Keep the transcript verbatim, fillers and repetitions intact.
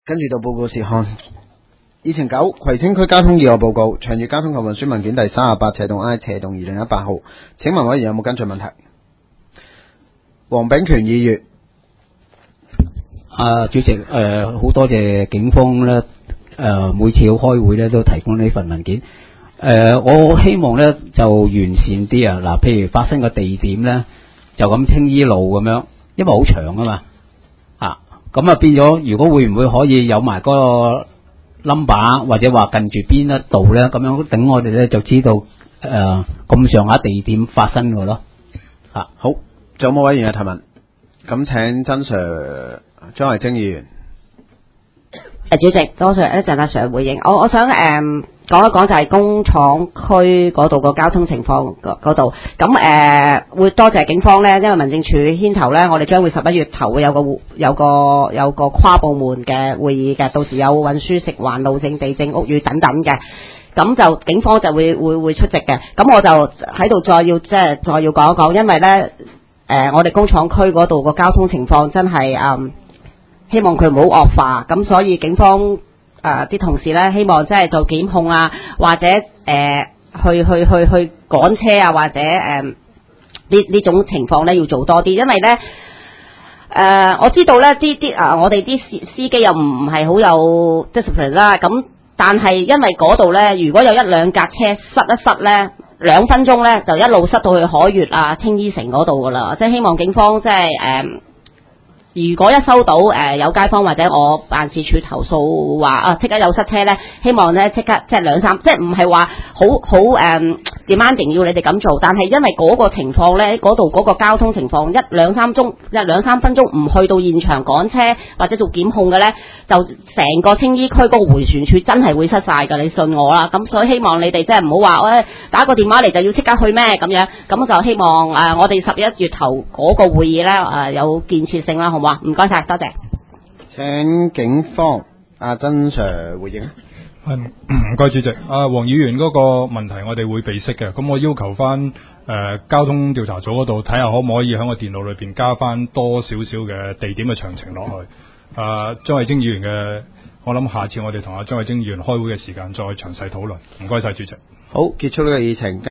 跟住到報告事項，議程九，葵青區交通意外報告，長遠交通及運輸文件第三十八斜動 I 斜動二零一八號，請問委員有冇跟進問題？黃炳權議員。 啊，主席，誒、呃，好多謝警方咧，誒、呃，每次要開會咧都提供呢份文件。誒、呃，我希望咧就完善啲啊，嗱，譬如發生個地點咧，就咁青衣路咁樣，因為好長啊嘛，啊，咁啊變咗，如果會唔會可以有埋嗰個 number 或者話近住邊一度咧，咁樣等我哋咧就知道誒咁上下地點發生嘅咯。啊， 好，仲有冇委員有提問？咁請曾 Sir 張慧晶議員。 誒，主席，多謝一陣阿 Sir 回應。我我想誒講一講就係工廠區嗰度個交通情況嗰度。咁誒、呃、會多謝警方咧，因為民政處牽頭咧，我哋將會十一月頭會有個有個有個跨部門嘅會議嘅，到時有運輸、食環、路政、地政、屋宇等等嘅。咁就警方就會會會出席嘅。咁我就喺度再要即係再要講一講，因為咧誒、呃、我哋工廠區嗰度個交通情況真係誒。嗯希望佢唔好惡化，咁所以警方誒啲、呃、同事咧，希望即係做檢控啊，或者誒、呃、去去去去趕車啊，或者誒呢呢種情況咧要做多啲，因為咧誒、呃、我知道咧啲啲啊我哋啲司司機又唔係好有 discipline 啦，咁但係因為嗰度咧，如果有一兩架車塞一塞咧，兩分鐘咧就一路塞到去海悦啊、青衣城嗰度噶啦，即係希望警方即係誒。呃如果一收到誒、呃、有街坊或者我辦事處投訴話啊，即刻有塞車咧，希望咧即刻即係兩三，即係唔係話好好誒 demanding 要你哋咁做，但係因為嗰個情況咧，嗰度嗰個交通情況一兩三鐘一兩三分鐘唔去到現場趕車或者做檢控嘅咧，就成個青衣區嗰個迴旋處真係會塞晒㗎，你信我啦。咁所以希望你哋即係唔好話喂打個電話嚟就要即刻去咩咁樣，咁就希望誒、呃、我哋十一月頭嗰個會議咧誒、呃、有建設性啦，好。唔該晒，多謝。 請警方阿曾 Sir 回應。 係唔該主席，阿黃議員嗰個問題我哋會備悉嘅，咁我要求翻誒、呃、交通調查組嗰度睇下可唔可以喺個電腦裏邊加翻多少少嘅地點嘅詳情落去。誒張慧晶議員嘅，我諗下次我哋同阿張慧晶議員開會嘅時間再詳細討論。唔該晒主席。 好，結束呢個議程。